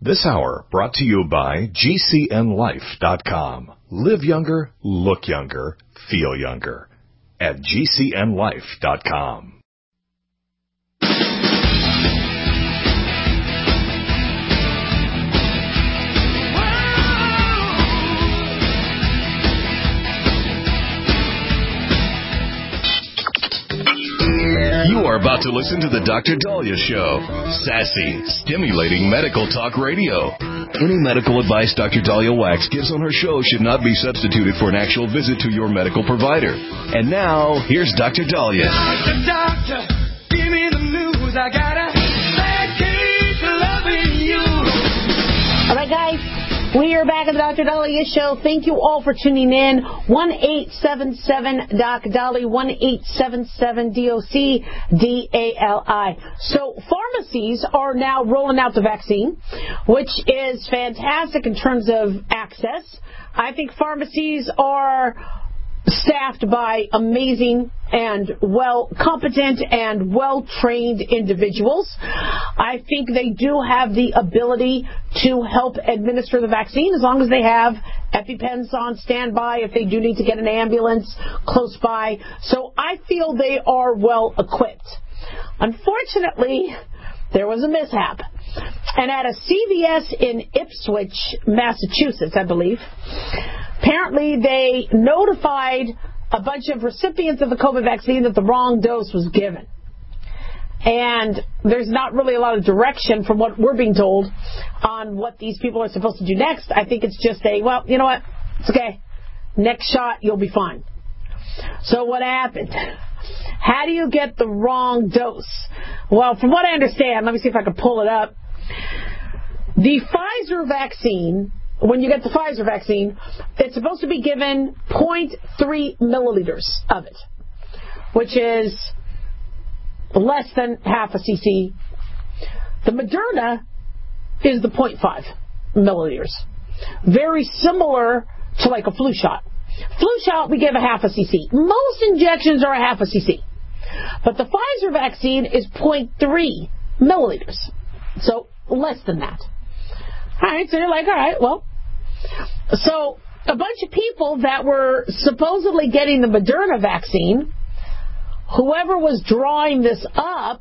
This hour brought to you by GCNLife.com. Live younger, look younger, feel younger at GCNLife.com. You are about to listen to the Dr. Daliah Show. Sassy, stimulating medical talk radio. Any medical advice Dr. Daliah Wax gives on her show should not be substituted for an actual visit to your medical provider. And now, here's Dr. Daliah. Doctor, give me the news. I got a bad case of loving you. All right, guys. We are back at the Dr. Daliah Show. Thank you all for tuning in. 1-877-DOC-DALI, 1-877-DOC-DALI. So pharmacies are now rolling out the vaccine, which is fantastic in terms of access. I think pharmacies are staffed by amazing and competent and well-trained individuals. I think they do have the ability to help administer the vaccine as long as they have EpiPens on standby if they do need to get an ambulance close by. So I feel they are well equipped. Unfortunately, there was a mishap. And at a CVS in Ipswich, Massachusetts, I believe, apparently they notified a bunch of recipients of the COVID vaccine that the wrong dose was given. And there's not really a lot of direction from what we're being told on what these people are supposed to do next. I think it's just well, you know what? It's okay. Next shot, you'll be fine. So what happened? How do you get the wrong dose? Well, from what I understand, let me see if I can pull it up. The Pfizer vaccine, when you get the Pfizer vaccine, it's supposed to be given 0.3 milliliters of it, which is less than half a cc. The Moderna is the 0.5 milliliters. Very similar to like a flu shot. Flu shot, we give a half a cc. Most injections are a half a cc. But the Pfizer vaccine is 0.3 milliliters. So less than that. All right, so you're like, all right, well. So a bunch of people that were supposedly getting the Moderna vaccine, whoever was drawing this up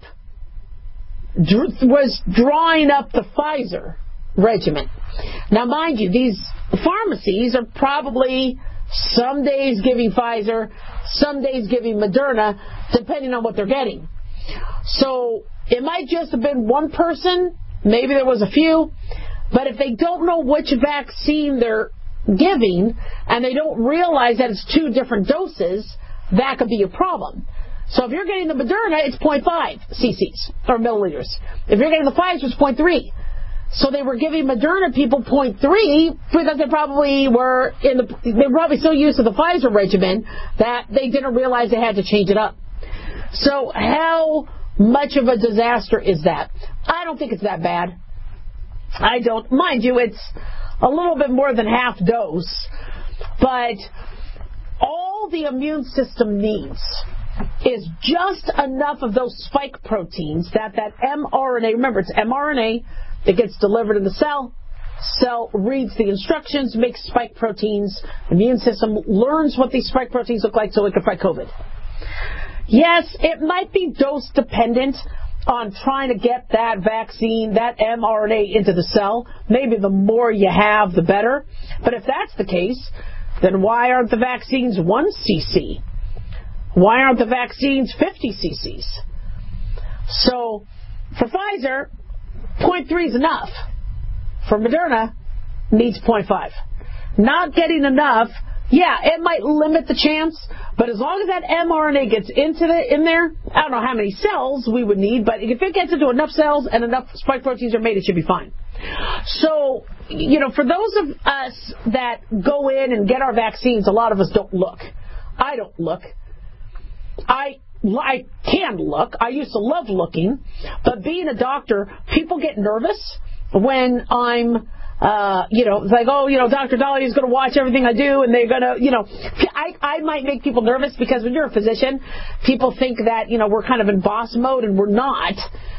was drawing up the Pfizer regimen. Now, mind you, these pharmacies are probably some days giving Pfizer, some days giving Moderna, depending on what they're getting. So it might just have been one person, maybe there was a few, but if they don't know which vaccine they're giving and they don't realize that it's two different doses, that could be a problem. So if you're getting the Moderna, it's 0.5 cc's or milliliters. If you're getting the Pfizer, it's 0.3. So they were giving Moderna people 0.3 because they probably were so used to the Pfizer regimen that they didn't realize they had to change it up. So how much of a disaster is that? I don't think it's that bad. I don't. Mind you, it's a little bit more than half dose, but all the immune system needs is just enough of those spike proteins that mRNA, remember it's mRNA that gets delivered in the cell reads the instructions, makes spike proteins, immune system learns what these spike proteins look like so it can fight COVID. Yes, it might be dose dependent on trying to get that vaccine, that mRNA into the cell. Maybe the more you have, the better. But if that's the case, then why aren't the vaccines 1 cc? Why aren't the vaccines 50 cc's? So for Pfizer, 0.3 is enough. For Moderna, needs 0.5. Not getting enough, yeah, it might limit the chance, but as long as that mRNA gets in there, I don't know how many cells we would need, but if it gets into enough cells and enough spike proteins are made, it should be fine. So, for those of us that go in and get our vaccines, a lot of us don't look. I don't look. I can look. I used to love looking, but being a doctor, people get nervous when I'm it's like, Dr. Daliah is going to watch everything I do, and they're going to, I might make people nervous because when you're a physician, people think that, we're kind of in boss mode, and we're not.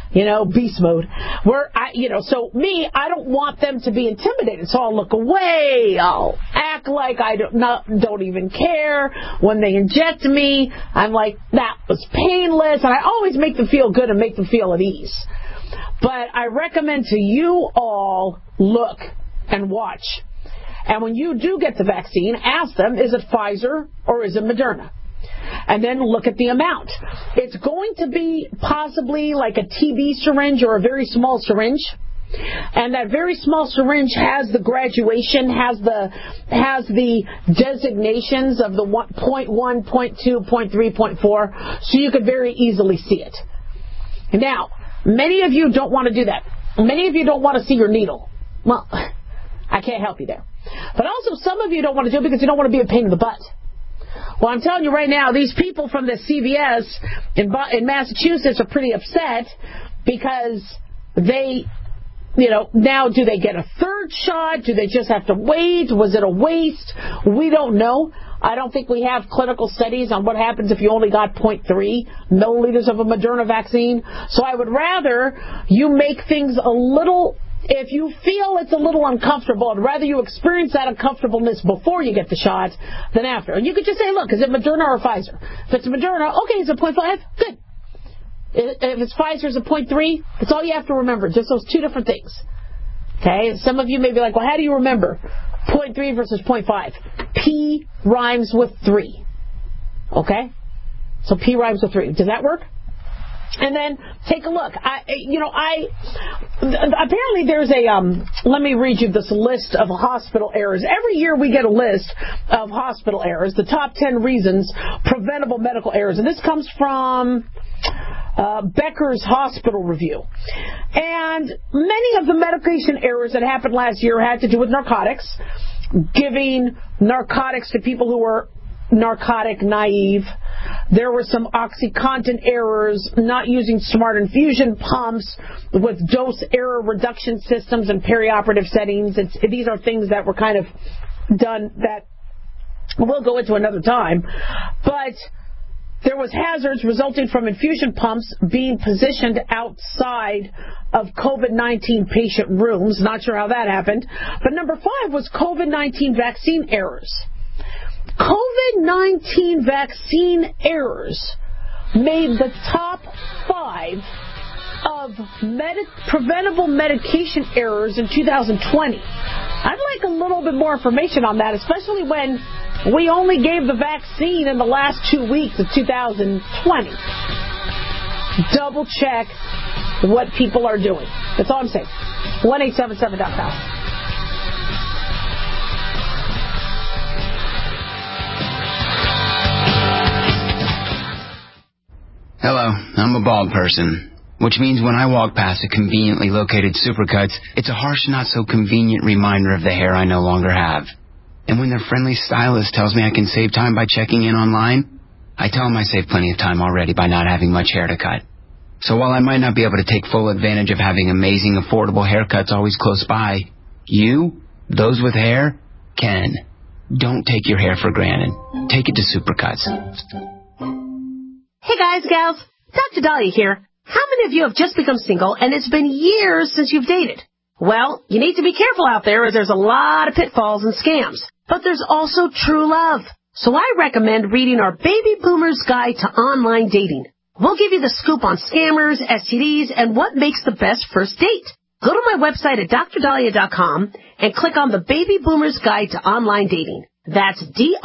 beast mode. So I don't want them to be intimidated. So I'll look away. I'll act like I don't even care. When they inject me, I'm like, that was painless. And I always make them feel good and make them feel at ease. But I recommend to you all, look and watch. And when you do get the vaccine, ask them, is it Pfizer or is it Moderna? And then look at the amount. It's going to be possibly like a TB syringe or a very small syringe. And that very small syringe has the graduation, has the designations of the 0.1, 0.2, 0.3, 0.4, so you could very easily see it. Now, many of you don't want to do that. Many of you don't want to see your needle. Well, I can't help you there. But also, some of you don't want to do it because you don't want to be a pain in the butt. Well, I'm telling you right now, these people from the CVS in Massachusetts are pretty upset because they, now do they get a third shot? Do they just have to wait? Was it a waste? We don't know. I don't think we have clinical studies on what happens if you only got 0.3 milliliters of a Moderna vaccine. So I would rather you make things a little... If you feel it's a little uncomfortable, I'd rather you experience that uncomfortableness before you get the shot than after. And you could just say, look, is it Moderna or Pfizer? If it's Moderna, okay, is it 0.5? Good. If it's Pfizer, is it 0.3? That's all you have to remember, just those two different things. Okay? Some of you may be like, well, how do you remember 0.3 versus 0.5? P rhymes with 3. Okay? So P rhymes with 3. Does that work? And then take a look. Apparently there's let me read you this list of hospital errors. Every year we get a list of hospital errors, the top 10 reasons, preventable medical errors. And this comes from Becker's Hospital Review. And many of the medication errors that happened last year had to do with narcotics, giving narcotics to people who were narcotic naive. There were some OxyContin errors, not using smart infusion pumps with dose error reduction systems in perioperative settings. These are things that were kind of done that we'll go into another time. But there was hazards resulting from infusion pumps being positioned outside of COVID-19 patient rooms. Not sure how that happened. But number 5 was COVID-19 vaccine errors. COVID-19 vaccine errors made the top 5 of preventable medication errors in 2020. I'd like a little bit more information on that, especially when we only gave the vaccine in the last 2 weeks of 2020. Double check what people are doing. That's all I'm saying. 1-877.com. Hello, I'm a bald person, which means when I walk past a conveniently located Supercuts, it's a harsh, not so convenient reminder of the hair I no longer have. And when their friendly stylist tells me I can save time by checking in online, I tell them I save plenty of time already by not having much hair to cut. So while I might not be able to take full advantage of having amazing, affordable haircuts always close by, you, those with hair, can. Don't take your hair for granted. Take it to Supercuts. Hey guys, gals, Dr. Dahlia here. How many of you have just become single and it's been years since you've dated? Well, you need to be careful out there as there's a lot of pitfalls and scams. But there's also true love. So I recommend reading our Baby Boomer's Guide to Online Dating. We'll give you the scoop on scammers, STDs, and what makes the best first date. Go to my website at drdahlia.com and click on the Baby Boomer's Guide to Online Dating. That's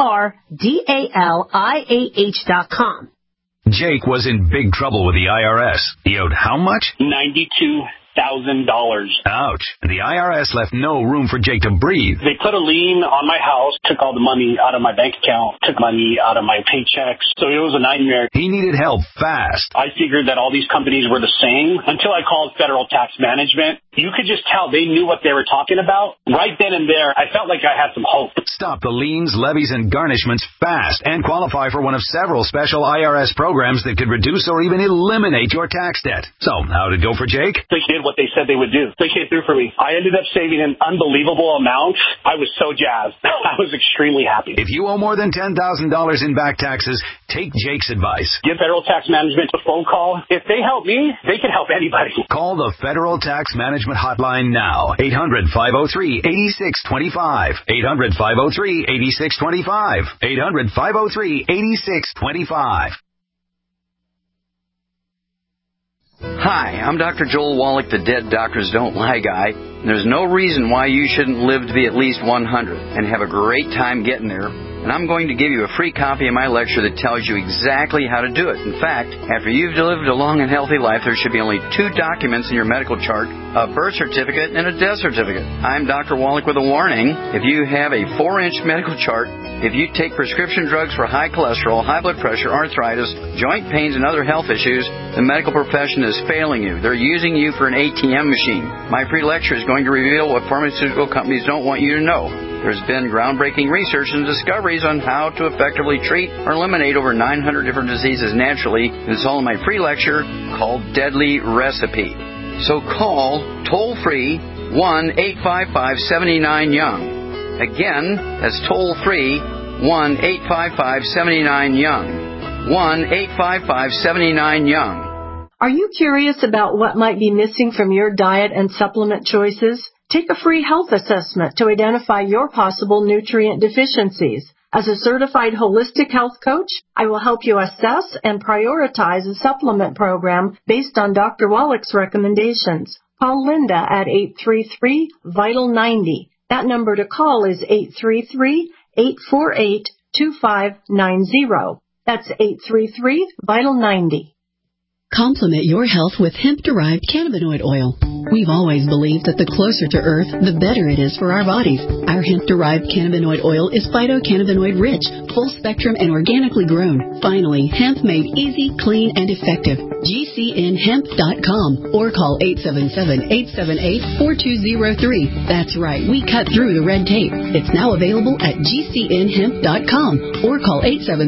DRDALIAH.com. Jake was in big trouble with the IRS. He owed how much? $92,000. Ouch. The IRS left no room for Jake to breathe. They put a lien on my house, took all the money out of my bank account, took money out of my paychecks. So it was a nightmare. He needed help fast. I figured that all these companies were the same until I called Federal Tax Management. You could just tell they knew what they were talking about. Right then and there, I felt like I had some hope. Stop the liens, levies, and garnishments fast and qualify for one of several special IRS programs that could reduce or even eliminate your tax debt. So, how'd it go for Jake? It did what they said they would do. They came through for me. I ended up saving an unbelievable amount. I was so jazzed. I was extremely happy. If you owe more than $10,000 in back taxes, take Jake's advice. Give Federal Tax Management a phone call. If they help me, they can help anybody. Call the Federal Tax Management Hotline now. 800-503-8625. 800-503-8625. 800-503-8625. Hi, I'm Dr. Joel Wallach, the Dead Doctors Don't Lie guy. There's no reason why you shouldn't live to be at least 100 and have a great time getting there. And I'm going to give you a free copy of my lecture that tells you exactly how to do it. In fact, after you've lived a long and healthy life, there should be only 2 documents in your medical chart, a birth certificate and a death certificate. I'm Dr. Wallach with a warning. If you have a 4-inch medical chart, if you take prescription drugs for high cholesterol, high blood pressure, arthritis, joint pains, and other health issues, the medical profession is failing you. They're using you for an ATM machine. My free lecture is going to reveal what pharmaceutical companies don't want you to know. There's been groundbreaking research and discoveries on how to effectively treat or eliminate over 900 different diseases naturally. It's all in my free lecture called Deadly Recipe. So call toll-free 1-855-79-YOUNG. Again, that's toll-free 1-855-79-YOUNG. 1-855-79-YOUNG. Are you curious about what might be missing from your diet and supplement choices? Take a free health assessment to identify your possible nutrient deficiencies. As a certified holistic health coach, I will help you assess and prioritize a supplement program based on Dr. Wallach's recommendations. Call Linda at 833-VITAL-90. That number to call is 833-848-2590. That's 833-VITAL-90. Complement your health with hemp-derived cannabinoid oil. We've always believed that the closer to Earth, the better it is for our bodies. Our hemp-derived cannabinoid oil is phytocannabinoid-rich, full-spectrum, and organically grown. Finally, hemp made easy, clean, and effective. GCNhemp.com or call 877-878-4203. That's right, we cut through the red tape. It's now available at GCNhemp.com or call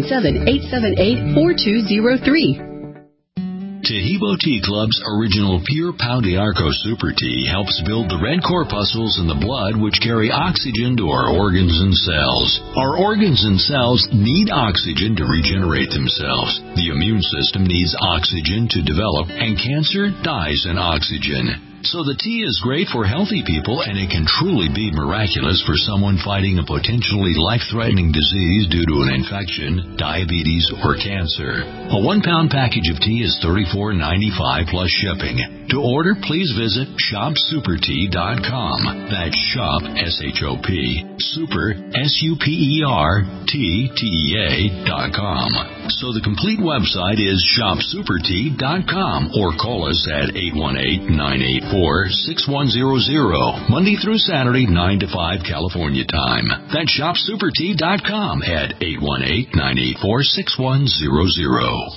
877-878-4203. Tahibo Tea Club's original Pure Pau d'Arco Super Tea helps build the red corpuscles in the blood which carry oxygen to our organs and cells. Our organs and cells need oxygen to regenerate themselves. The immune system needs oxygen to develop, and cancer dies in oxygen. So the tea is great for healthy people, and it can truly be miraculous for someone fighting a potentially life-threatening disease due to an infection, diabetes, or cancer. A 1-pound package of tea is $34.95 plus shipping. To order, please visit shopsupertea.com. That's shop, S-H-O-P, super, SUPERTTEA.com. So the complete website is shopsupertea.com or call us at 818-984-6100, Monday through Saturday, 9 to 5 California time. That's shopsupertea.com at 818-984-6100.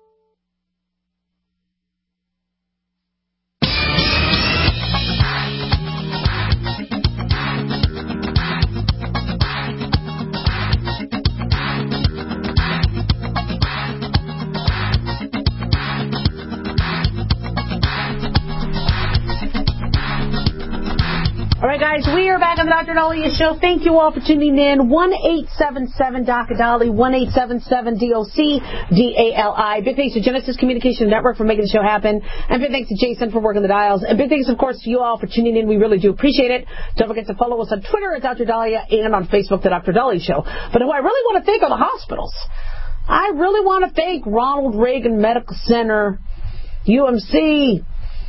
All right, guys, we are back on the Dr. Dahlia Show. Thank you all for tuning in. 1-877-DOC-DALI, 1-877-DOC-DALI. Big thanks to Genesis Communication Network for making the show happen. And big thanks to Jason for working the dials. And big thanks, of course, to you all for tuning in. We really do appreciate it. Don't forget to follow us on Twitter at Dr. Dahlia and on Facebook, The Dr. Dahlia Show. But who I really want to thank are the hospitals. I really want to thank Ronald Reagan Medical Center, UMC,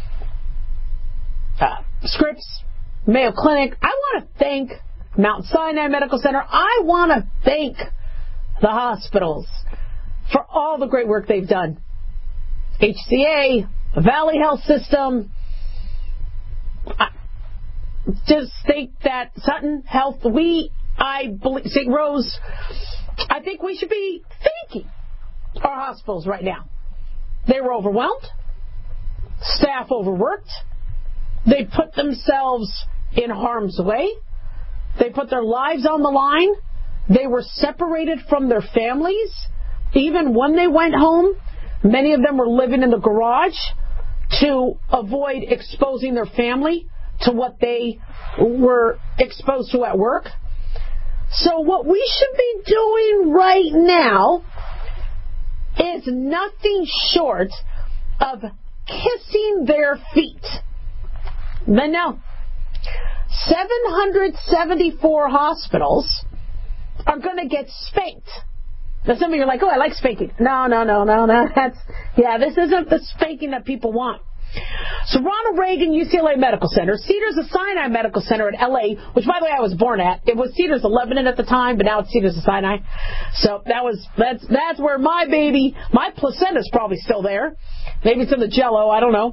Scripps, Mayo Clinic. I want to thank Mount Sinai Medical Center. I want to thank the hospitals for all the great work they've done. HCA, Valley Health System. Just think that Sutton Health, I believe, St. Rose, I think we should be thanking our hospitals right now. They were overwhelmed. Staff overworked. They put themselves in harm's way. They put their lives on the line. They were separated from their families. Even when they went home, many of them were living in the garage to avoid exposing their family to what they were exposed to at work. So what we should be doing right now is nothing short of kissing their feet. But no, 774 hospitals are going to get spanked. Now some of you are like, oh, I like spanking. No. This isn't the spanking that people want. So Ronald Reagan UCLA Medical Center, Cedars-Sinai Medical Center at LA, which by the way I was born at. It was Cedars of Lebanon at the time, but now it's Cedars-Sinai. So that's where my placenta's probably still there. Maybe it's in the Jell-O, I don't know.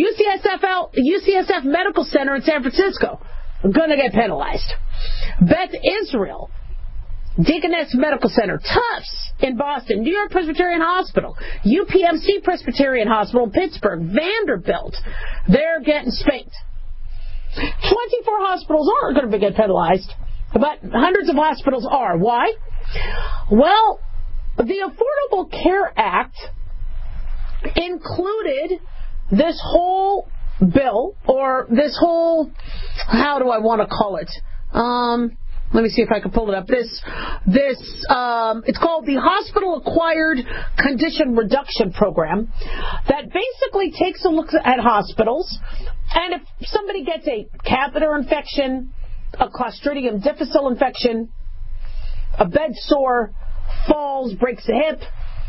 UCSF Medical Center in San Francisco, gonna get penalized. Beth Israel Deaconess Medical Center, Tufts in Boston, New York Presbyterian Hospital, UPMC Presbyterian Hospital in Pittsburgh, Vanderbilt, they're getting spanked. 24 hospitals aren't going to get penalized, but hundreds of hospitals are. Why? Well, the Affordable Care Act included this whole bill, or this whole, how do I want to call it? Let me see if I can pull it up. It's called the Hospital Acquired Condition Reduction Program, that basically takes a look at hospitals, and if somebody gets a catheter infection, a Clostridium difficile infection, a bed sore, falls, breaks a hip,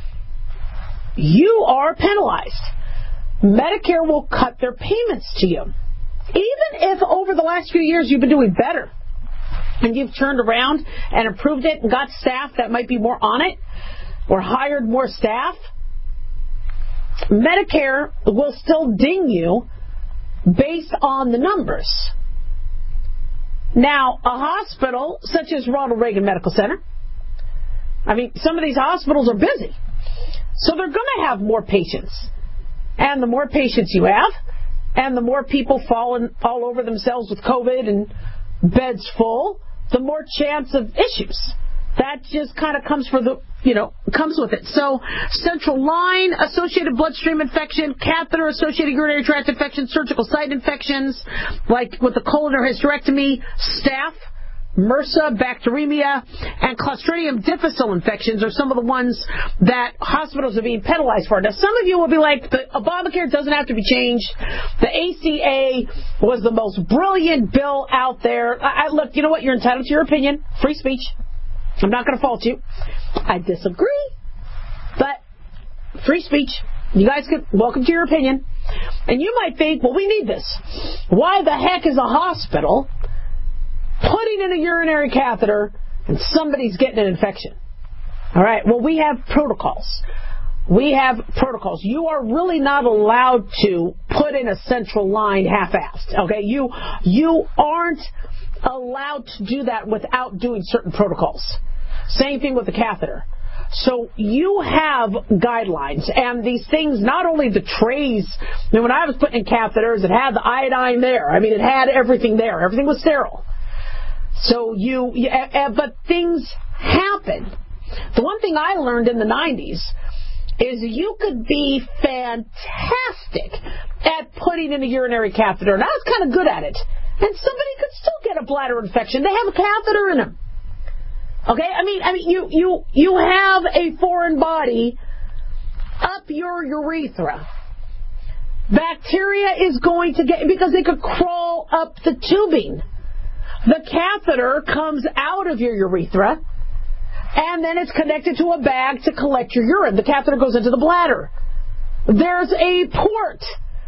you are penalized. Medicare will cut their payments to you. Even if over the last few years you've been doing better, and you've turned around and improved it and got staff that might be more on it, or hired more staff, Medicare will still ding you based on the numbers. Now, a hospital such as Ronald Reagan Medical Center, I mean, some of these hospitals are busy, so they're going to have more patients. And the more patients you have, and the more people falling all over themselves with COVID and beds full, the more chance of issues. That just kind of comes with it. So, central line associated bloodstream infection, catheter associated urinary tract infection, surgical site infections, like with the colon or hysterectomy, staph, MRSA, bacteremia, and Clostridium difficile infections are some of the ones that hospitals are being penalized for. Now, some of you will be like, the Obamacare doesn't have to be changed. The ACA was the most brilliant bill out there. Look, you know what? You're entitled to your opinion. Free speech. I'm not going to fault you. I disagree, but free speech. You guys can welcome to your opinion. And you might think, well, we need this. Why the heck is a hospital putting in a urinary catheter and somebody's getting an infection? All right, well, we have protocols. You are really not allowed to put in a central line half-assed. Okay, you aren't allowed to do that without doing certain protocols. Same thing with the catheter. So you have guidelines, and these things, not only the trays. I mean, when I was putting in catheters, it had the iodine there. I mean, it had everything there. Everything was sterile. So but things happen. The one thing I learned in the 90s is you could be fantastic at putting in a urinary catheter, and I was kind of good at it. And somebody could still get a bladder infection. They have a catheter in them. Okay? I mean, you have a foreign body up your urethra. Bacteria is going to get, because they could crawl up the tubing. The catheter comes out of your urethra, and then it's connected to a bag to collect your urine. The catheter goes into the bladder. There's a port.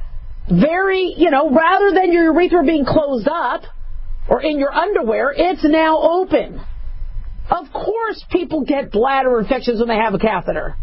Rather than your urethra being closed up or in your underwear, it's now open. Of course people get bladder infections when they have a catheter.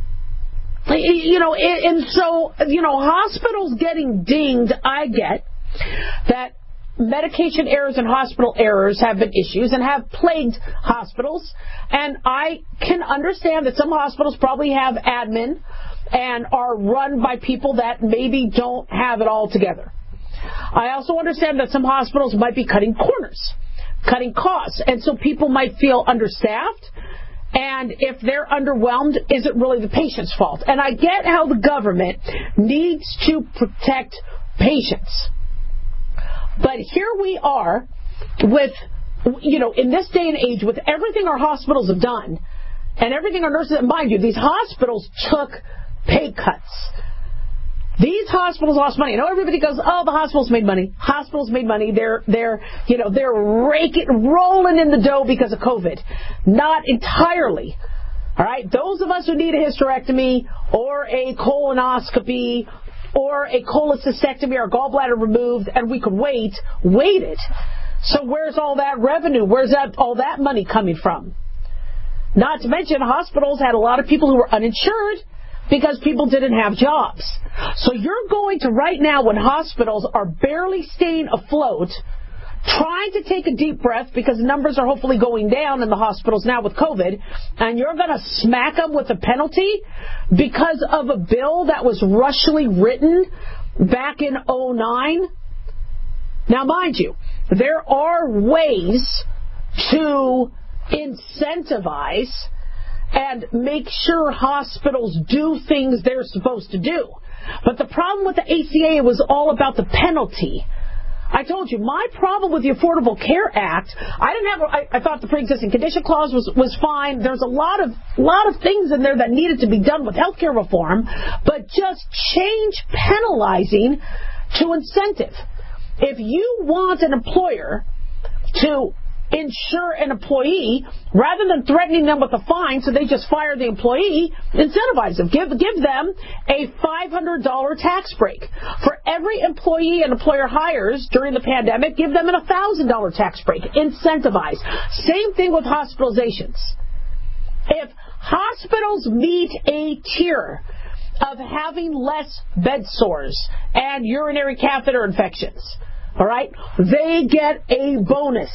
Hospitals getting dinged, I get that. Medication errors and hospital errors have been issues and have plagued hospitals. And I can understand that some hospitals probably have admin and are run by people that maybe don't have it all together. I also understand that some hospitals might be cutting corners, cutting costs. And so people might feel understaffed And if they're underwhelmed, is it really the patient's fault? And I get how the government needs to protect patients. But here we are with, in this day and age, with everything our hospitals have done and everything our nurses, and mind you, these hospitals took pay cuts. These hospitals lost money. I know everybody goes, oh, the hospitals made money. Hospitals made money. They're rolling in the dough because of COVID. Not entirely. All right? Those of us who need a hysterectomy or a colonoscopy or a cholecystectomy or gallbladder removed and we could waited. So where's all that revenue? Where's all that money coming from? Not to mention hospitals had a lot of people who were uninsured because people didn't have jobs. So you're going to, right now, when hospitals are barely staying afloat, trying to take a deep breath because numbers are hopefully going down in the hospitals now with COVID, and you're going to smack them with a penalty because of a bill that was rushly written back in 2009? Now, mind you, there are ways to incentivize and make sure hospitals do things they're supposed to do. But the problem with the ACA was all about the penalty. I told you, my problem with the Affordable Care Act, I thought the pre-existing condition clause was fine. There's a lot of things in there that needed to be done with healthcare reform, but just change penalizing to incentive. If you want an employer to insure an employee, rather than threatening them with a fine so they just fire the employee, incentivize them. Give them a $500 tax break. For every employee an employer hires during the pandemic, give them an $1,000 tax break. Incentivize. Same thing with hospitalizations. If hospitals meet a tier of having less bed sores and urinary catheter infections, all right, they get a bonus.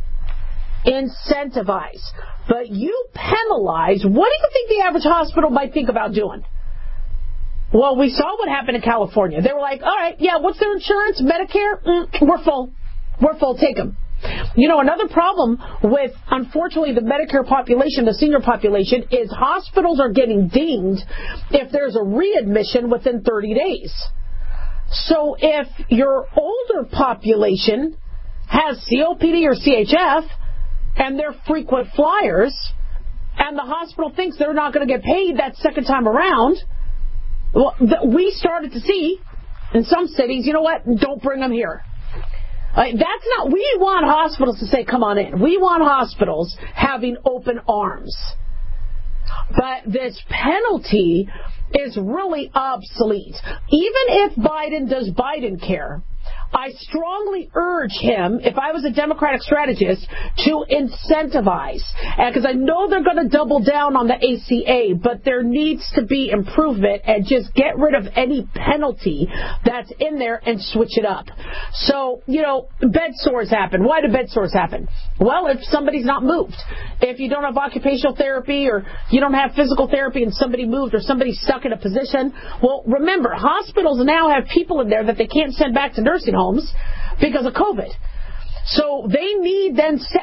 Incentivize. But you penalize. What do you think the average hospital might think about doing? Well, we saw what happened in California. They were like, all right, yeah, what's their insurance? Medicare? We're full. Take them. Another problem with, unfortunately, the Medicare population, the senior population, is hospitals are getting dinged if there's a readmission within 30 days. So if your older population has COPD or CHF, and they're frequent flyers, and the hospital thinks they're not going to get paid that second time around, well, we started to see in some cities, you know what, don't bring them here. We want hospitals to say, come on in. We want hospitals having open arms. But this penalty is really obsolete. Even if Biden does Biden care, I strongly urge him, if I was a Democratic strategist, to incentivize. Because I know they're going to double down on the ACA, but there needs to be improvement and just get rid of any penalty that's in there and switch it up. So, bed sores happen. Why do bed sores happen? Well, if somebody's not moved. If you don't have occupational therapy or you don't have physical therapy and somebody moved or somebody's stuck in a position, well, remember, hospitals now have people in there that they can't send back to nursing homes because of COVID. So they need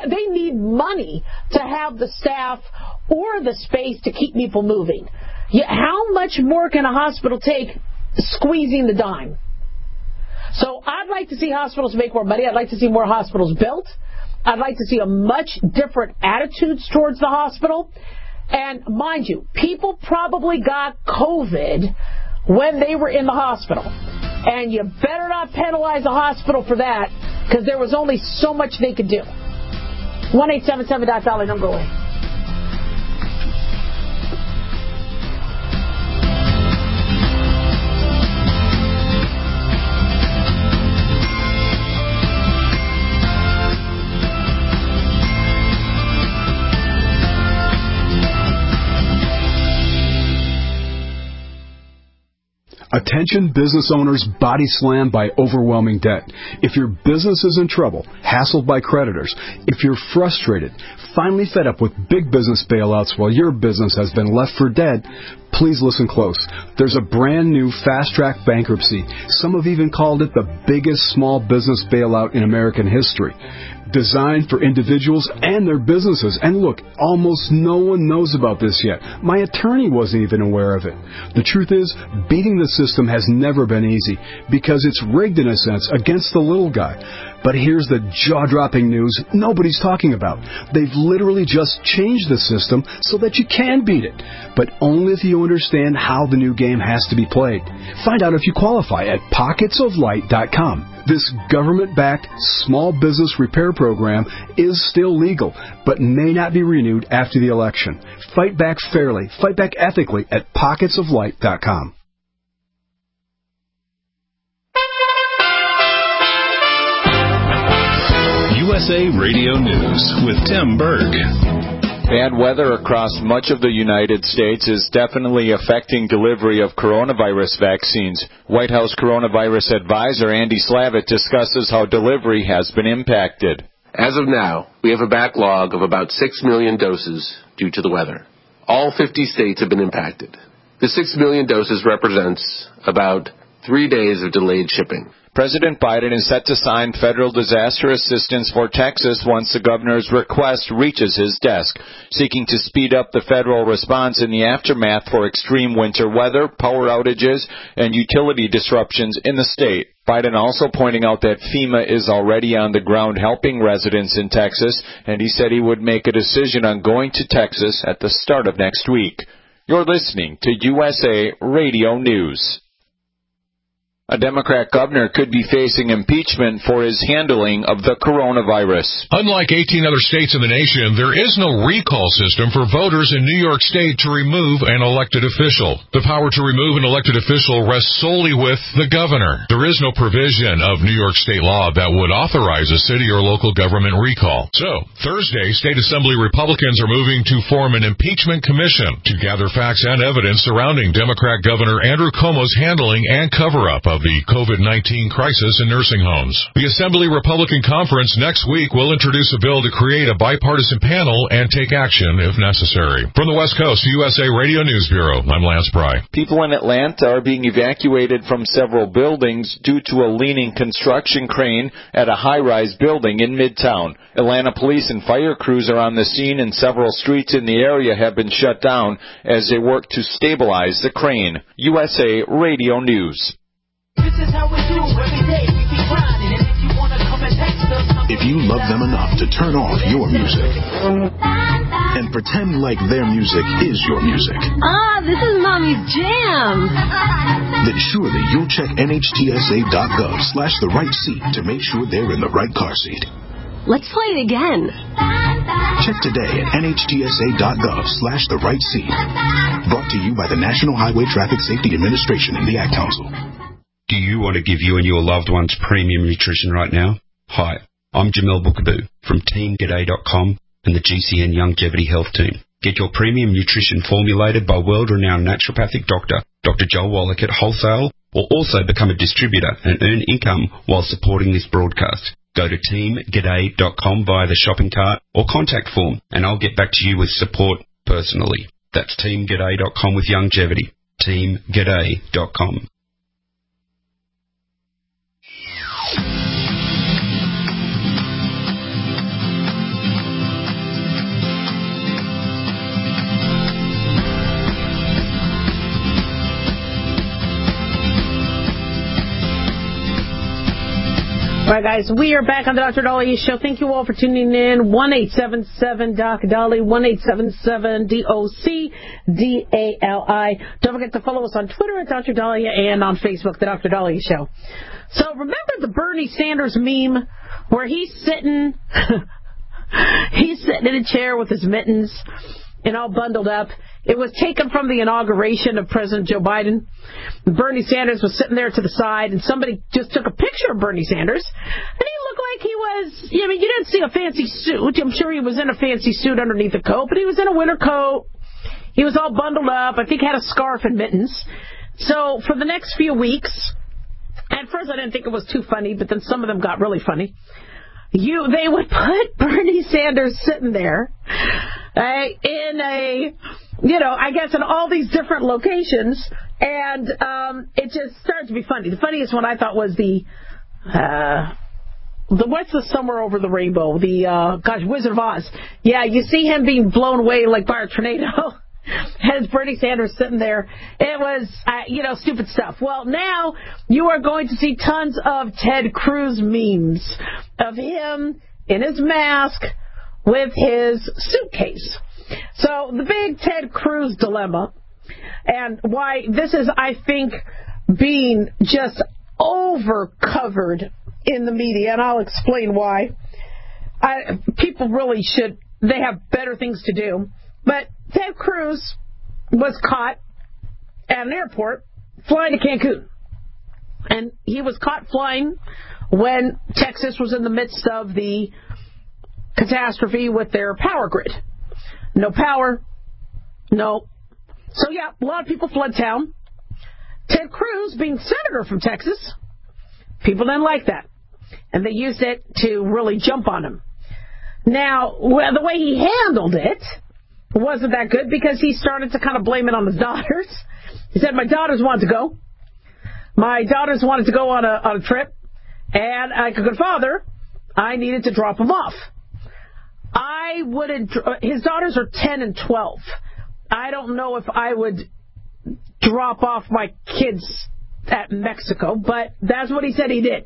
money to have the staff or the space to keep people moving. How much more can a hospital take squeezing the dime? So I'd like to see hospitals make more money. I'd like to see more hospitals built. I'd like to see a much different attitudes towards the hospital. And mind you, people probably got COVID when they were in the hospital. And you better not penalize a hospital for that, because there was only so much they could do. 1-877-DOC-DOLLAR, don't go away. Attention business owners body slammed by overwhelming debt. If your business is in trouble, hassled by creditors, if you're frustrated, finally fed up with big business bailouts while your business has been left for dead, please listen close. There's a brand new fast-track bankruptcy. Some have even called it the biggest small business bailout in American history. designed for individuals and their businesses. And look, almost no one knows about this yet. My attorney wasn't even aware of it. The truth is, beating the system has never been easy because it's rigged in a sense against the little guy. But here's the jaw-dropping news nobody's talking about. They've literally just changed the system so that you can beat it, but only if you understand how the new game has to be played. Find out if you qualify at pocketsoflight.com. This government-backed small business repair program is still legal, but may not be renewed after the election. Fight back fairly, fight back ethically at pocketsoflight.com. USA Radio News with Tim Berg. Bad weather across much of the United States is definitely affecting delivery of coronavirus vaccines. White House coronavirus advisor Andy Slavitt discusses how delivery has been impacted. As of now, we have a backlog of about 6 million doses due to the weather. All 50 states have been impacted. The 6 million doses represents about 3 days of delayed shipping. President Biden is set to sign federal disaster assistance for Texas once the governor's request reaches his desk, seeking to speed up the federal response in the aftermath for extreme winter weather, power outages, and utility disruptions in the state. Biden also pointing out that FEMA is already on the ground helping residents in Texas, and he said he would make a decision on going to Texas at the start of next week. You're listening to USA Radio News. A Democrat governor could be facing impeachment for his handling of the coronavirus. Unlike 18 other states in the nation, there is no recall system for voters in New York State to remove an elected official. The power to remove an elected official rests solely with the governor. There is no provision of New York State law that would authorize a city or local government recall. So, Thursday, State Assembly Republicans are moving to form an impeachment commission to gather facts and evidence surrounding Democrat Governor Andrew Cuomo's handling and cover-up of the COVID-19 crisis in nursing homes. The Assembly Republican Conference next week will introduce a bill to create a bipartisan panel and take action if necessary. From the West Coast, USA Radio News Bureau, I'm Lance Pry. People in Atlanta are being evacuated from several buildings due to a leaning construction crane at a high-rise building in Midtown. Atlanta police and fire crews are on the scene, and several streets in the area have been shut down as they work to stabilize the crane. USA Radio News. This is how we do every day. We keep grinding, and if you wanna come and text us, if you love them enough to turn off your music and pretend like their music is your music. This is Mommy's jam. Then surely you'll check NHTSA.gov/the right seat to make sure they're in the right car seat. Let's play it again. Check today at NHTSA.gov/the right seat. Brought to you by the National Highway Traffic Safety Administration and the Ad Council. Do you want to give you and your loved ones premium nutrition right now? Hi, I'm Jamel Bookaboo from TeamGaday.com and the GCN Longevity Health Team. Get your premium nutrition formulated by world-renowned naturopathic doctor, Dr. Joel Wallach at wholesale, or also become a distributor and earn income while supporting this broadcast. Go to TeamGaday.com via the shopping cart or contact form, and I'll get back to you with support personally. That's TeamGaday.com with longevity. TeamGaday.com. All right, guys, we are back on the Dr. Daliah Show. Thank you all for tuning in. 1-877-DOC-DALI, 1-877-DOC-DALI. Don't forget to follow us on Twitter at Dr. Daliah and on Facebook, The Dr. Daliah Show. So remember the Bernie Sanders meme where he's sitting in a chair with his mittens and all bundled up? It was taken from the inauguration of President Joe Biden. Bernie Sanders was sitting there to the side, and somebody just took a picture of Bernie Sanders, and he looked like he was, you didn't see a fancy suit. I'm sure he was in a fancy suit underneath the coat, but he was in a winter coat. He was all bundled up. I think he had a scarf and mittens. So for the next few weeks, at first I didn't think it was too funny, but then some of them got really funny. They would put Bernie Sanders sitting there in a, I guess in all these different locations, and it just started to be funny. The funniest one I thought was the what's the Somewhere Over the Rainbow? The, Wizard of Oz. Yeah, you see him being blown away like by a tornado. As Bernie Sanders sitting there. It was, stupid stuff. Well, now you are going to see tons of Ted Cruz memes of him in his mask with his suitcase. So the big Ted Cruz dilemma, and why this is, I think, being just over-covered in the media, and I'll explain why. People really should, they have better things to do. But Ted Cruz was caught at an airport flying to Cancun. And he was caught flying when Texas was in the midst of the catastrophe with their power grid. No power, no. So, yeah, a lot of people fled town. Ted Cruz, being senator from Texas, people didn't like that. And they used it to really jump on him. Now, the way he handled it wasn't that good because he started to kind of blame it on his daughters. He said, my daughters wanted to go. My daughters wanted to go on a trip. And like a good father, I needed to drop them off. I wouldn't. His daughters are 10 and 12. I don't know if I would drop off my kids at Mexico, but that's what he said he did.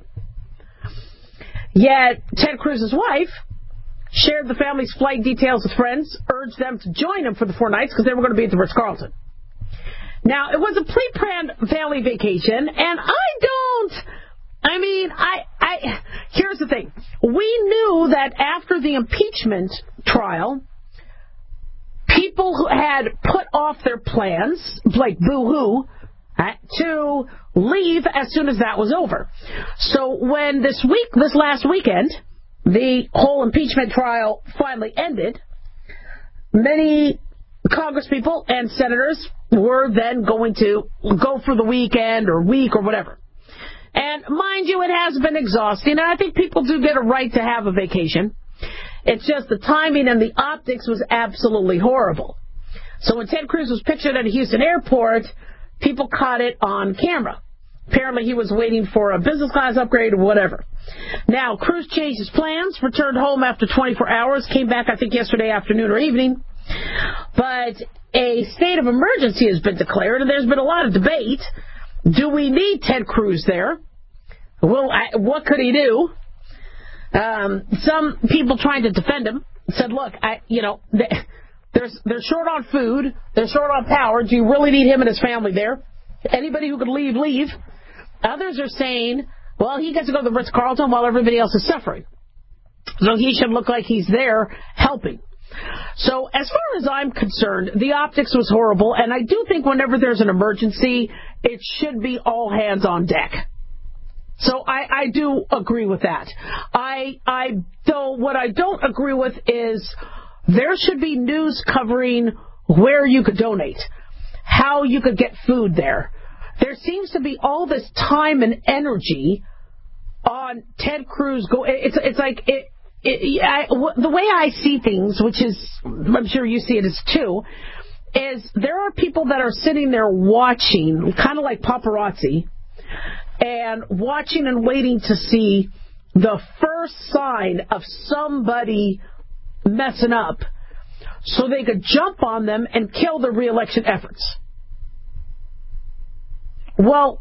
Yet Ted Cruz's wife shared the family's flight details with friends, urged them to join him for the 4 nights because they were going to be at the Ritz-Carlton. Now, it was a pre-planned family vacation, and here's the thing. We knew that after the impeachment trial, people who had put off their plans, like boo-hoo, to leave as soon as that was over. So when this last weekend, the whole impeachment trial finally ended, many congresspeople and senators were then going to go for the weekend or week or whatever. And mind you, it has been exhausting, and I think people do get a right to have a vacation. It's just the timing and the optics was absolutely horrible. So when Ted Cruz was pictured at a Houston airport, people caught it on camera. Apparently he was waiting for a business class upgrade or whatever. Now, Cruz changed his plans, returned home after 24 hours, came back, I think, yesterday afternoon or evening. But a state of emergency has been declared, and there's been a lot of debate. Do we need Ted Cruz there? Well, what could he do? Some people trying to defend him said, look, they're short on food. They're short on power. Do you really need him and his family there? Anybody who could leave. Others are saying, well, he gets to go to the Ritz-Carlton while everybody else is suffering. So he should look like he's there helping. So as far as I'm concerned, the optics was horrible, and I do think whenever there's an emergency, it should be all hands on deck. So I do agree with that. Though what I don't agree with is there should be news covering where you could donate, how you could get food there. There seems to be all this time and energy on Ted Cruz. It's like the way I see things, which is, I'm sure you see it as too, is there are people that are sitting there watching, kind of like paparazzi, and watching and waiting to see the first sign of somebody messing up so they could jump on them and kill their re-election efforts. Well,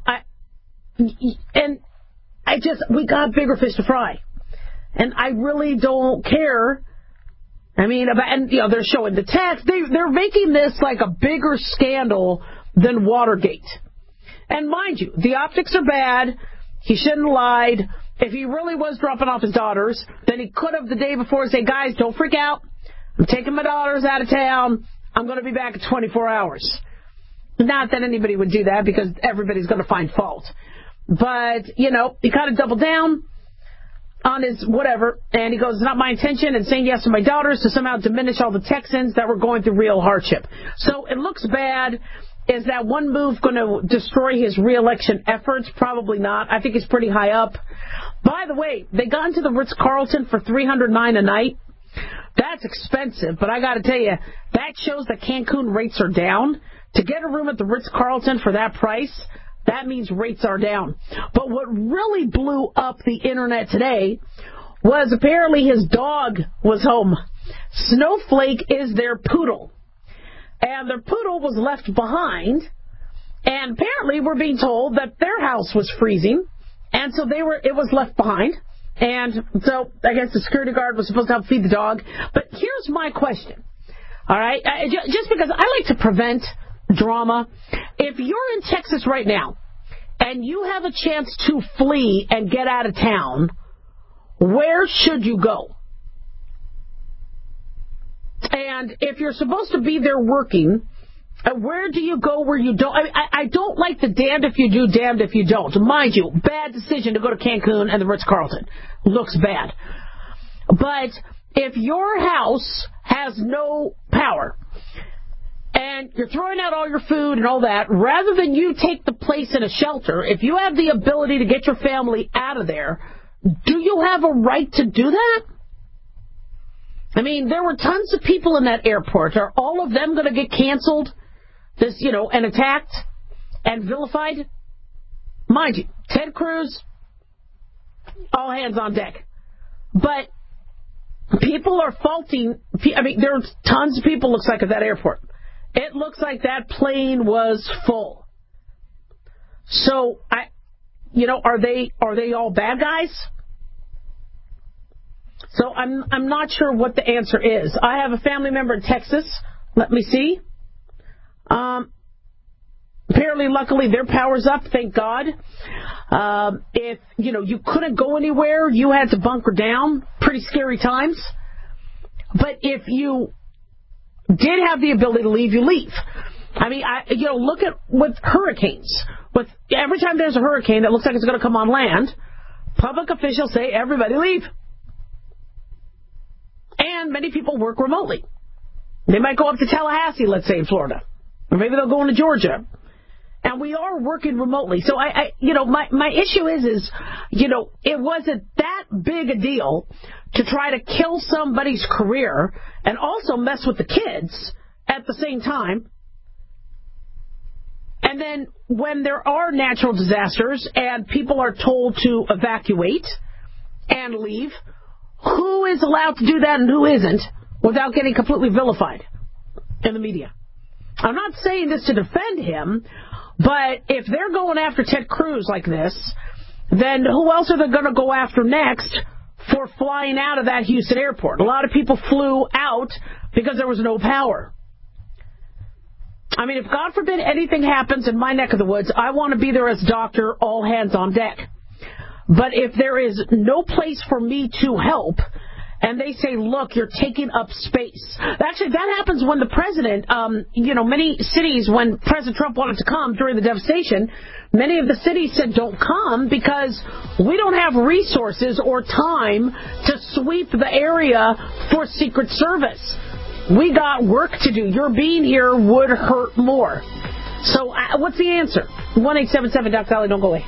we got bigger fish to fry. And I really don't care. I mean, they're showing the text. They're making this like a bigger scandal than Watergate. And mind you, the optics are bad. He shouldn't have lied. If he really was dropping off his daughters, then he could have the day before say, guys, don't freak out. I'm taking my daughters out of town. I'm going to be back in 24 hours. Not that anybody would do that because everybody's going to find fault. But, he kind of doubled down on his whatever, and he goes, it's not my intention, and saying yes to my daughters to somehow diminish all the Texans that were going through real hardship. So it looks bad. Is that one move going to destroy his re-election efforts? Probably not. I think he's pretty high up. By the way, they got into the Ritz-Carlton for $309 a night. That's expensive, but I got to tell you, that shows that Cancun rates are down. To get a room at the Ritz-Carlton for that price, that means rates are down. But what really blew up the internet today was apparently his dog was home. Snowflake is their poodle. And their poodle was left behind. And apparently we're being told that their house was freezing. And so it was left behind. And so I guess the security guard was supposed to help feed the dog. But here's my question. All right? Just because I like to prevent drama. If you're in Texas right now and you have a chance to flee and get out of town, where should you go? And if you're supposed to be there working, where do you go where you don't? I don't like the damned if you do, damned if you don't. Mind you, bad decision to go to Cancun and the Ritz-Carlton. Looks bad. But if your house has no power and you're throwing out all your food and all that, rather than you take the place in a shelter, if you have the ability to get your family out of there, do you have a right to do that? I mean, there were tons of people in that airport. Are all of them going to get canceled, and attacked and vilified? Mind you, Ted Cruz, all hands on deck. But people are faulting. I mean, there are tons of people, looks like, at that airport. It looks like that plane was full. So, are they all bad guys? So I'm not sure what the answer is. I have a family member in Texas. Let me see. Apparently, luckily, their power's up, thank God. If, you couldn't go anywhere, you had to bunker down. Pretty scary times. But if you did have the ability to leave, you leave. I mean, look at with hurricanes. Every time there's a hurricane that looks like it's going to come on land, public officials say, everybody leave. And many people work remotely. They might go up to Tallahassee, let's say, in Florida. Or maybe they'll go into Georgia. And we are working remotely. So, my issue is, it wasn't that big a deal to try to kill somebody's career and also mess with the kids at the same time. And then when there are natural disasters and people are told to evacuate and leave, who is allowed to do that and who isn't without getting completely vilified in the media? I'm not saying this to defend him, but if they're going after Ted Cruz like this, then who else are they going to go after next for flying out of that Houston airport? A lot of people flew out because there was no power. I mean, if God forbid anything happens in my neck of the woods, I want to be there as doctor, all hands on deck. But if there is no place for me to help, and they say, look, you're taking up space. Actually, that happens when the president, many cities, when President Trump wanted to come during the devastation, many of the cities said, don't come because we don't have resources or time to sweep the area for Secret Service. We got work to do. Your being here would hurt more. So what's the answer? 1-877-DOC-DOLLY, don't go away.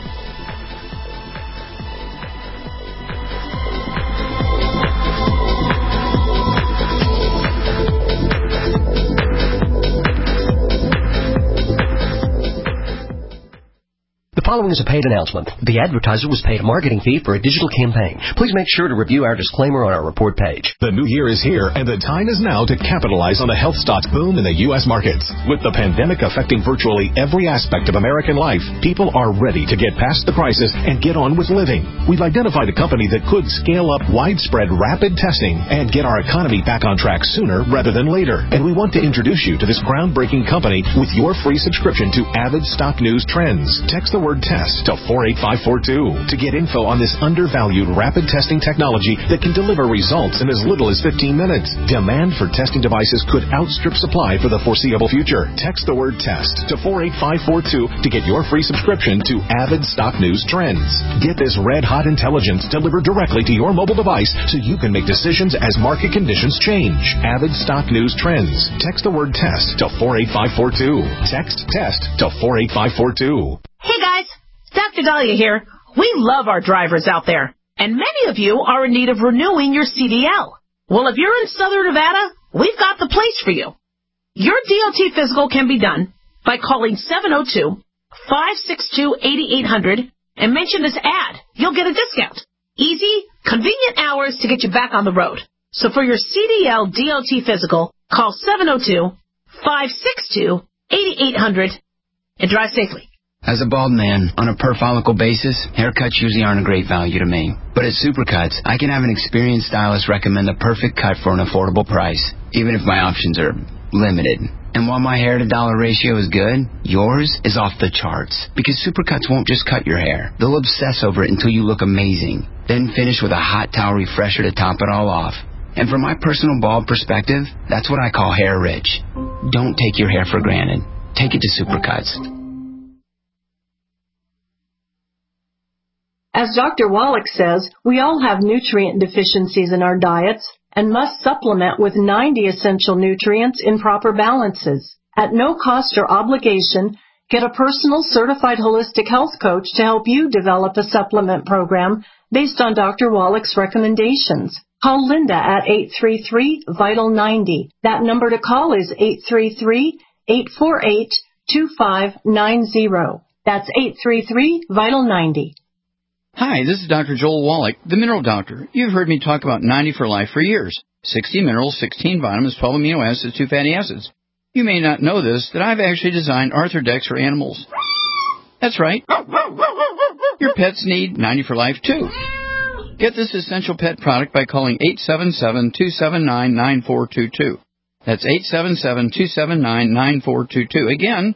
The following is a paid announcement. The advertiser was paid a marketing fee for a digital campaign. Please make sure to review our disclaimer on our report page. The new year is here, and the time is now to capitalize on the health stocks boom in the U.S. markets. With the pandemic affecting virtually every aspect of American life, people are ready to get past the crisis and get on with living. We've identified a company that could scale up widespread rapid testing and get our economy back on track sooner rather than later. And we want to introduce you to this groundbreaking company with your free subscription to Avid Stock News Trends. Text the word TEST to 48542 to get info on this undervalued rapid testing technology that can deliver results in as little as 15 minutes. Demand for testing devices could outstrip supply for the foreseeable future. Text the word TEST to 48542 to get your free subscription to Avid Stock News Trends. Get this red-hot intelligence delivered directly to your mobile device so you can make decisions as market conditions change. Avid Stock News Trends. Text the word TEST to 48542. Text TEST to 48542. Hey guys, Dr. Dahlia here. We love our drivers out there, and many of you are in need of renewing your CDL. Well, if you're in Southern Nevada, we've got the place for you. Your DOT physical can be done by calling 702-562-8800 and mention this ad. You'll get a discount. Easy, convenient hours to get you back on the road. So for your CDL DOT physical, call 702-562-8800 and drive safely. As a bald man, on a per follicle basis, haircuts usually aren't a great value to me. But at Supercuts, I can have an experienced stylist recommend the perfect cut for an affordable price, even if my options are limited. And while my hair to dollar ratio is good, yours is off the charts. Because Supercuts won't just cut your hair. They'll obsess over it until you look amazing. Then finish with a hot towel refresher to top it all off. And from my personal bald perspective, that's what I call hair rich. Don't take your hair for granted. Take it to Supercuts. As Dr. Wallach says, we all have nutrient deficiencies in our diets and must supplement with 90 essential nutrients in proper balances. At no cost or obligation, get a personal certified holistic health coach to help you develop a supplement program based on Dr. Wallach's recommendations. Call Linda at 833-VITAL-90. That number to call is 833-848-2590. That's 833-VITAL-90. Hi, this is Dr. Joel Wallach, the Mineral Doctor. You've heard me talk about 90 for Life for years. 60 minerals, 16 vitamins, 12 amino acids, 2 fatty acids. You may not know this, that I've actually designed Arthrodex for animals. That's right. Your pets need 90 for Life, too. Get this essential pet product by calling 877-279-9422. That's 877-279-9422. Again,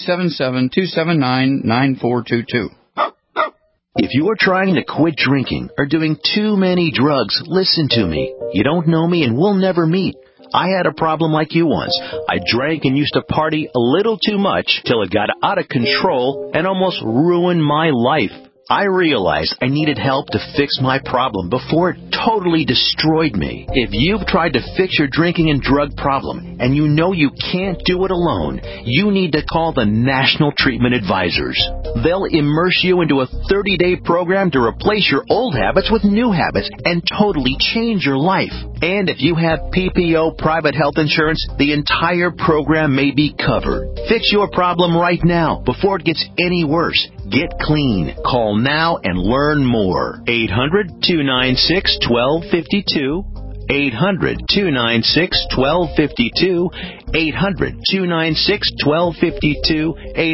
877-279-9422. If you are trying to quit drinking or doing too many drugs, listen to me. You don't know me and we'll never meet. I had a problem like you once. I drank and used to party a little too much till it got out of control and almost ruined my life. I realized I needed help to fix my problem before it totally destroyed me. If you've tried to fix your drinking and drug problem and you know you can't do it alone, you need to call the National Treatment Advisors. They'll immerse you into a 30-day program to replace your old habits with new habits and totally change your life. And if you have PPO private health insurance, the entire program may be covered. Fix your problem right now before it gets any worse. Get clean. Call now and learn more. 800-296-1252. 800-296-1252. 800-296-1252.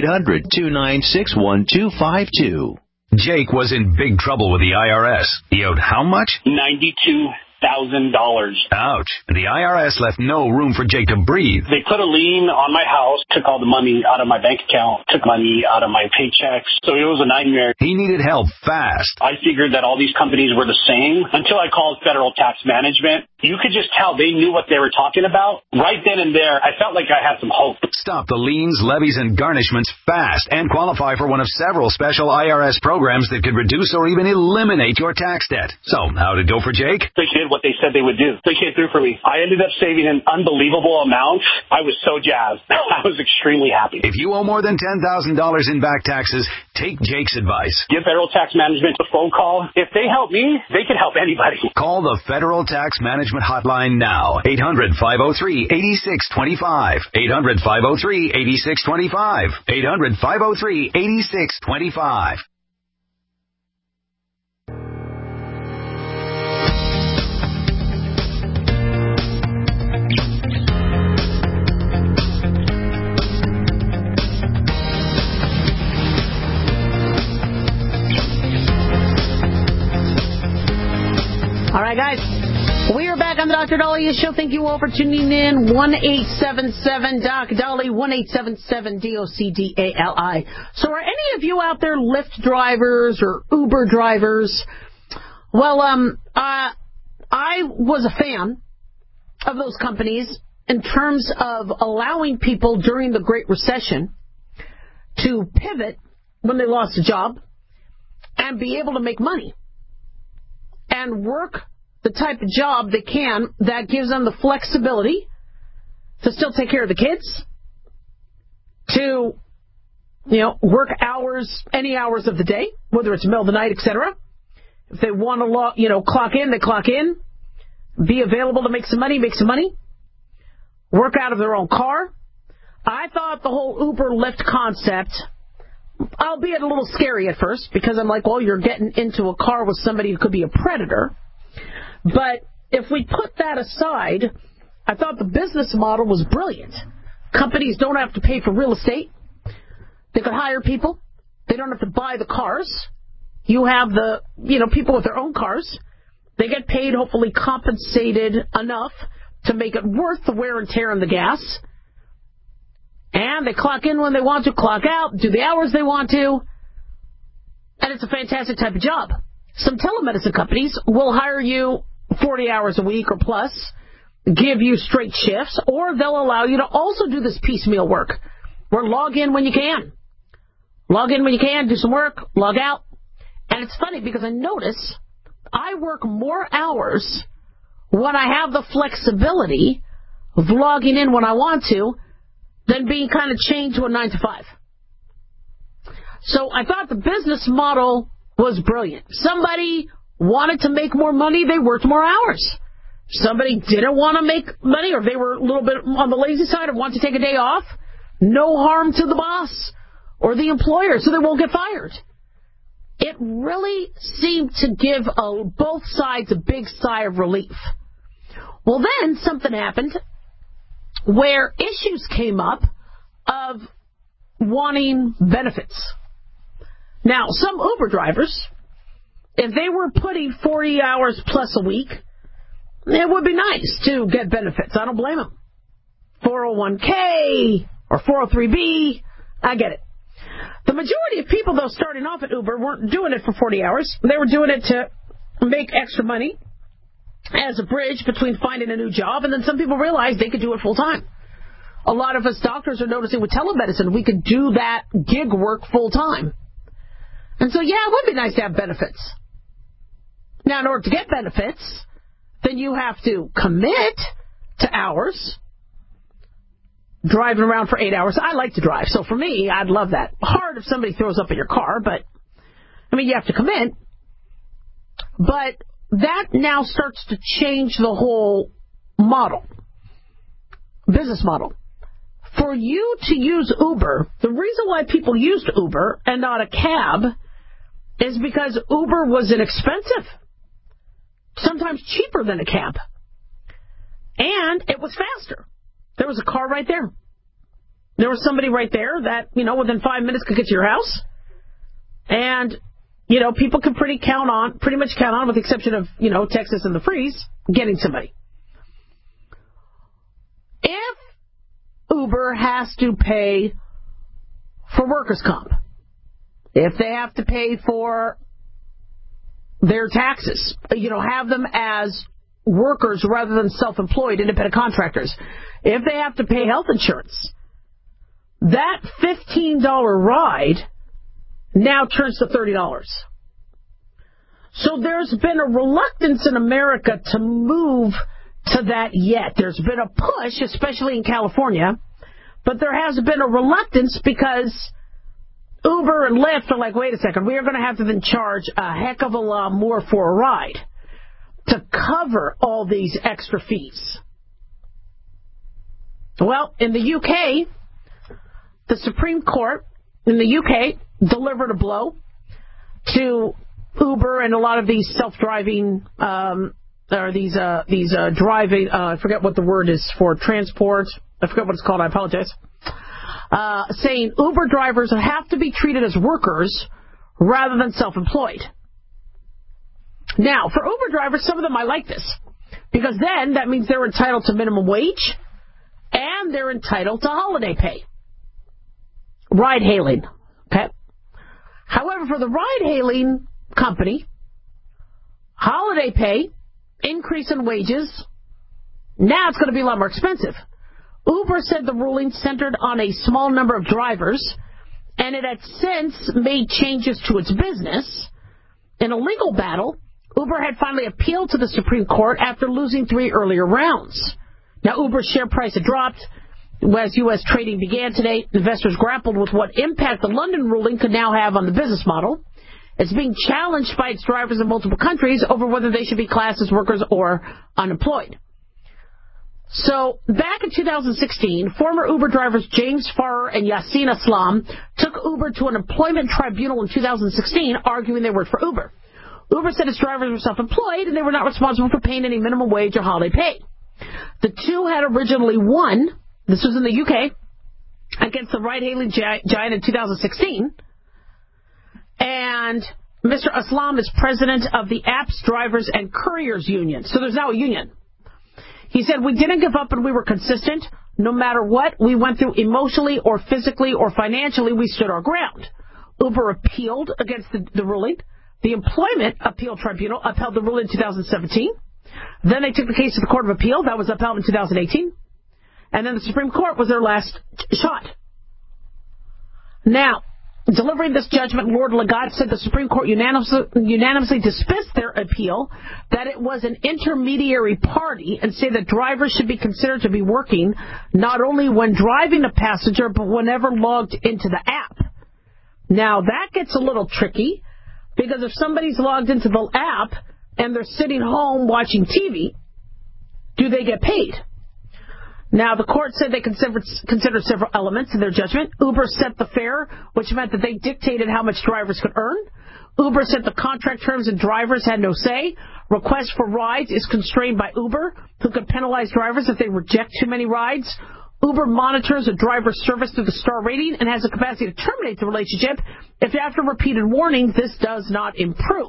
800-296-1252. Jake was in big trouble with the IRS. He owed how much? $92,000. Ouch. The IRS left no room for Jake to breathe. They put a lien on my house, took all the money out of my bank account, took money out of my paychecks. So it was a nightmare. He needed help fast. I figured that all these companies were the same until I called Federal Tax Management. You could just tell they knew what they were talking about. Right then and there, I felt like I had some hope. Stop the liens, levies, and garnishments fast and qualify for one of several special IRS programs that could reduce or even eliminate your tax debt. So, how'd it go for Jake? They did what they said they would do. They came through for me. I ended up saving an unbelievable amount. I was so jazzed. I was extremely happy. If you owe more than $10,000 in back taxes, take Jake's advice. Give Federal Tax Management a phone call. If they help me, they can help anybody. Call the Federal Tax Management Hotline now. 800-503-8625. 800-503-8625. 800-503-8625. All right, guys. We are back on the Dr. Dahlia Show. Thank you all for tuning in. 1-877-DOC-DALI, 1-877-DOCDALI. So are any of you out there Lyft drivers or Uber drivers? Well, I was a fan of those companies in terms of allowing people during the Great Recession to pivot when they lost a job and be able to make money and work the type of job they can that gives them the flexibility to still take care of the kids, to, work hours, any hours of the day, whether it's middle of the night, etc. If they want to, clock in, they clock in. Be available to make some money, work out of their own car. I thought the whole Uber Lyft concept albeit a little scary at first, because I'm like, well, you're getting into a car with somebody who could be a predator. But if we put that aside, I thought the business model was brilliant. Companies don't have to pay for real estate. They could hire people. They don't have to buy the cars. You have the, people with their own cars. They get paid, hopefully compensated enough to make it worth the wear and tear on the gas. And they clock in when they want to, clock out, do the hours they want to. And it's a fantastic type of job. Some telemedicine companies will hire you 40 hours a week or plus, give you straight shifts, or they'll allow you to also do this piecemeal work, where log in when you can. Log in when you can, do some work, log out. And it's funny because I notice I work more hours when I have the flexibility of logging in when I want to than being kind of chained to a 9 to 5. So I thought the business model was brilliant. Somebody wanted to make more money, they worked more hours. Somebody didn't want to make money, or they were a little bit on the lazy side and wanted to take a day off. No harm to the boss or the employer, so they won't get fired. It really seemed to give both sides a big sigh of relief. Well, then something happened where issues came up of wanting benefits. Now, some Uber drivers, if they were putting 40 hours plus a week, it would be nice to get benefits. I don't blame them. 401k or 403b, I get it. The majority of people, though, starting off at Uber weren't doing it for 40 hours. They were doing it to make extra money as a bridge between finding a new job, and then some people realized they could do it full time. A lot of us doctors are noticing with telemedicine, we could do that gig work full time. And so, yeah, it would be nice to have benefits. Now, in order to get benefits, then you have to commit to hours. Driving around for 8 hours. I like to drive, so for me, I'd love that. Hard if somebody throws up in your car, but, you have to commit. But that now starts to change the whole model, business model. For you to use Uber, the reason why people used Uber and not a cab is because Uber was inexpensive, sometimes cheaper than a cab, and it was faster. There was a car right there. There was somebody right there that, within 5 minutes could get to your house. And, people can pretty much count on, with the exception of, Texas and the freeze, getting somebody. If Uber has to pay for workers' comp, if they have to pay for their taxes, have them as workers rather than self-employed independent contractors, if they have to pay health insurance, that $15 ride now turns to $30. So there's been a reluctance in America to move to that yet. There's been a push, especially in California, but there has been a reluctance because Uber and Lyft are like, wait a second, we are going to have to then charge a heck of a lot more for a ride to cover all these extra fees. Well, in the UK, the Supreme Court in the UK delivered a blow to Uber and a lot of these self-driving, or these driving, I forget what the word is for transport. I forget what it's called. I apologize. Saying Uber drivers have to be treated as workers rather than self-employed. Now, for Uber drivers, some of them might like this, because then that means they're entitled to minimum wage and they're entitled to holiday pay. Ride-hailing. Okay. However, for the ride-hailing company, holiday pay, increase in wages, now it's going to be a lot more expensive. Uber said the ruling centered on a small number of drivers, and it had since made changes to its business. In a legal battle, Uber had finally appealed to the Supreme Court after losing 3 earlier rounds. Now, Uber's share price had dropped. As U.S. trading began today, investors grappled with what impact the London ruling could now have on the business model. It's being challenged by its drivers in multiple countries over whether they should be classed as workers or unemployed. So, back in 2016, former Uber drivers James Farrer and Yassin Aslam took Uber to an employment tribunal in 2016, arguing they worked for Uber. Uber said its drivers were self-employed and they were not responsible for paying any minimum wage or holiday pay. The two had originally won, this was in the UK, against the ride-hailing giant in 2016. And Mr. Aslam is president of the Apps Drivers and Couriers Union. So there's now a union. He said, we didn't give up and we were consistent. No matter what we went through emotionally or physically or financially, we stood our ground. Uber appealed against the ruling. The Employment Appeal Tribunal upheld the ruling in 2017. Then they took the case to the Court of Appeal. That was upheld in 2018. And then the Supreme Court was their last shot. Now, delivering this judgment, Lord Lagat said the Supreme Court unanimously dismissed their appeal, that it was an intermediary party, and say that drivers should be considered to be working not only when driving a passenger, but whenever logged into the app. Now, that gets a little tricky, because if somebody's logged into the app and they're sitting home watching TV, do they get paid? Now, the court said they considered several elements in their judgment. Uber set the fare, which meant that they dictated how much drivers could earn. Uber set the contract terms and drivers had no say. Request for rides is constrained by Uber, who could penalize drivers if they reject too many rides. Uber monitors a driver's service through the star rating and has the capacity to terminate the relationship if after repeated warning this does not improve.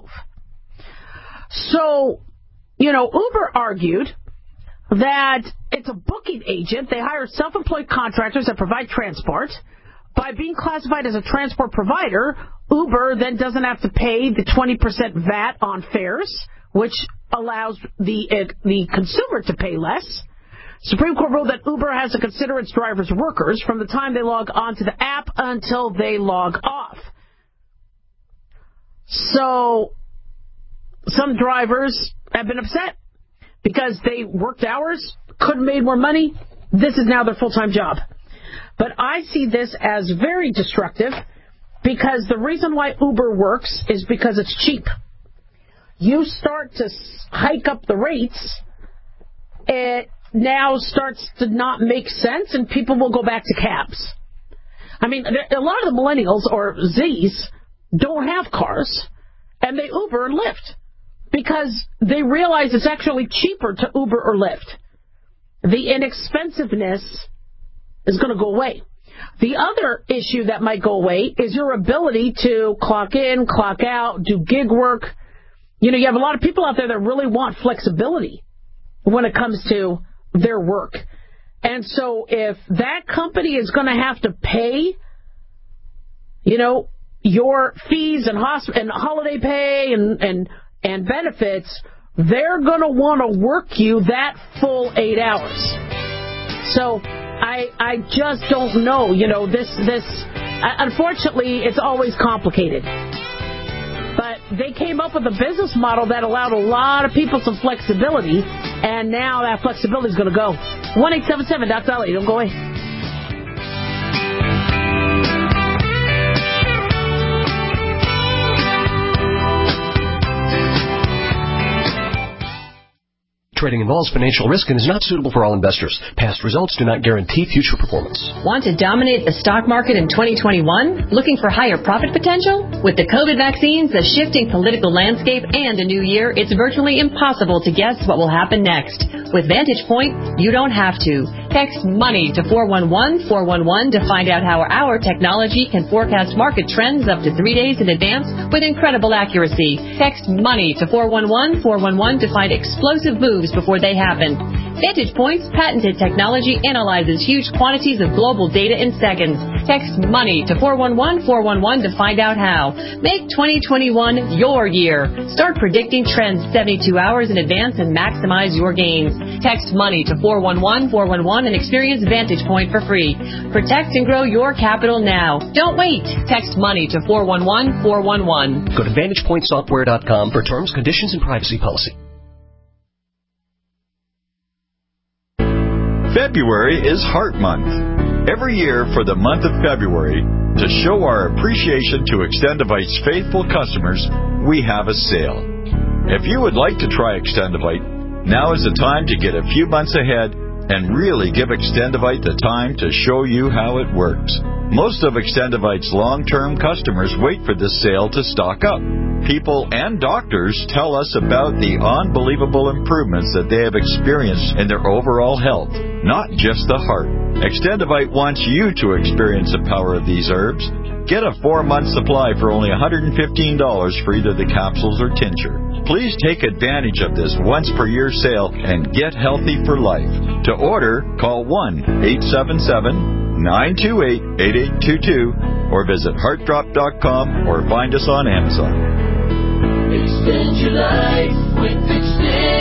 So, Uber argued that it's a booking agent. They hire self-employed contractors that provide transport. By being classified as a transport provider, Uber then doesn't have to pay the 20% VAT on fares, which allows the consumer to pay less. Supreme Court ruled that Uber has to consider its drivers workers from the time they log onto the app until they log off. So, some drivers have been upset because they worked hours, could have made more money. This is now their full-time job. But I see this as very destructive because the reason why Uber works is because it's cheap. You start to hike up the rates, it now starts to not make sense, and people will go back to cabs. I mean, a lot of the millennials or Zs don't have cars, and they Uber and Lyft because they realize it's actually cheaper to Uber or Lyft. The inexpensiveness is going to go away. The other issue that might go away is your ability to clock in, clock out, do gig work. You have a lot of people out there that really want flexibility when it comes to their work. And so if that company is going to have to pay, your fees and holiday pay and benefits, they're going to want to work you that full 8 hours. So I just don't know. Unfortunately, it's always complicated. But they came up with a business model that allowed a lot of people some flexibility, and now that flexibility is going to go. 1-877-DOC-DOLLY. Don't go away. Trading involves financial risk and is not suitable for all investors. Past results do not guarantee future performance. Want to dominate the stock market in 2021? Looking for higher profit potential? With the COVID vaccines, a shifting political landscape, and a new year, it's virtually impossible to guess what will happen next. With Vantage Point, you don't have to. Text MONEY to 411-411 to find out how our technology can forecast market trends up to 3 days in advance with incredible accuracy. Text MONEY to 411-411 to find explosive moves before they happen. Vantage Point's patented technology analyzes huge quantities of global data in seconds. Text MONEY to 411-411 to find out how. Make 2021 your year. Start predicting trends 72 hours in advance and maximize your gains. Text MONEY to 411-411 and experience Vantage Point for free. Protect and grow your capital now. Don't wait. Text MONEY to 411-411. Go to VantagePointSoftware.com for terms, conditions, and privacy policy. February is Heart Month. Every year for the month of February, to show our appreciation to Extendivite's faithful customers, we have a sale. If you would like to try Extendivite, now is the time to get a few months ahead and really give Extendivite the time to show you how it works. Most of Extendivite's long-term customers wait for this sale to stock up. People and doctors tell us about the unbelievable improvements that they have experienced in their overall health, not just the heart. Extendivite wants you to experience the power of these herbs. Get a 4-month supply for only $115 for either the capsules or tincture. Please take advantage of this once-per-year sale and get healthy for life. To order, call 1-877-928-8822 or visit heartdrop.com or find us on Amazon. Extend your life with Extend.